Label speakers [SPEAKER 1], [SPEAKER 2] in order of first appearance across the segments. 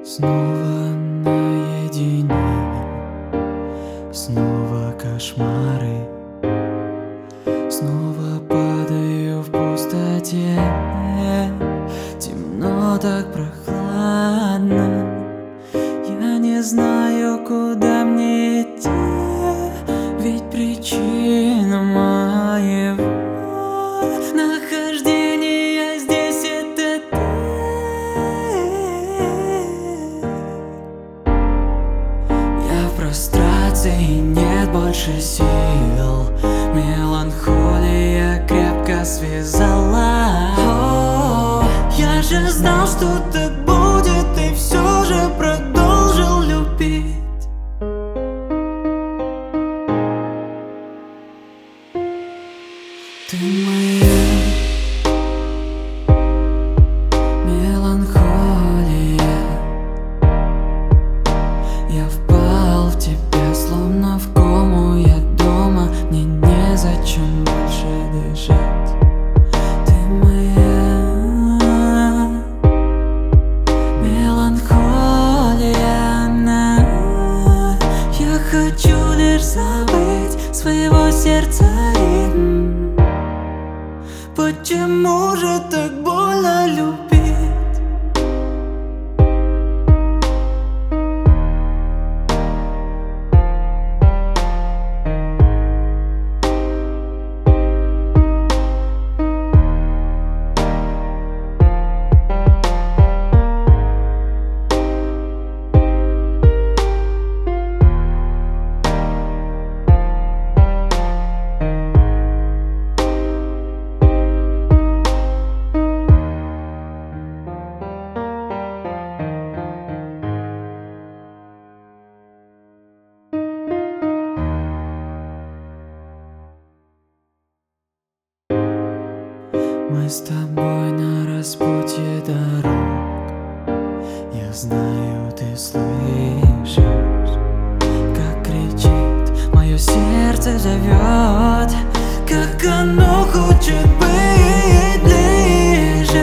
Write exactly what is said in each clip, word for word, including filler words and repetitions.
[SPEAKER 1] Снова наедине, снова кошмары, снова падаю в пустоте. Темно, так прохладно, я не знаю, куда мне идти, ведь причина моего нахождения здесь — это ты. Я в прострации, нет больше сил, меланхолия крепко связала. О, я же знал, что так будет, и все же продолжил любить. Ты моя меланхолия, я впал в тебя, словно в кому. Я дома, мне незачем больше дышать. Ты моя меланхолия, она. Я хочу лишь забыть своего сердца ритм. Почему же так больно любить? Мы с тобой на распутье дорог. Я знаю, ты слышишь, как кричит мое сердце, зовет, как оно хочет быть ближе.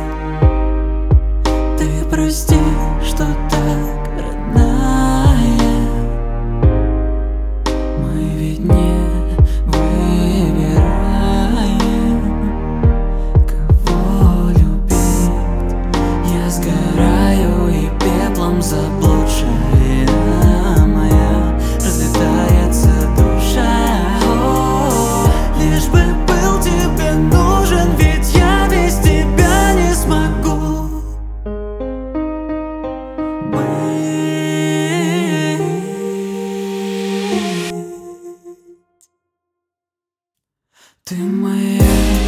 [SPEAKER 1] Ты прости, что так, родная, мы ведь не выбираем, кого любить. Я сгораю, и пеплом заблудшая моя разлетается душа. О, лишь бы был тебе нужен, ведь я без тебя не смогу быть. Ты моя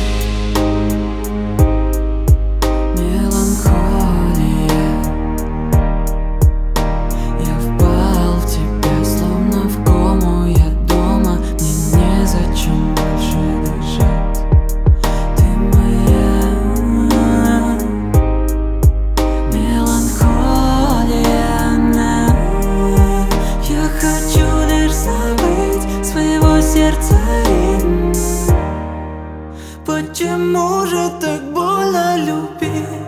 [SPEAKER 1] меланхолия, я впал в тебя, словно в кому. Я дома, мне незачем больше дышать. Ты моя меланхолия, она. Я хочу лишь забыть своего сердца ритм. Почему же так больно любить?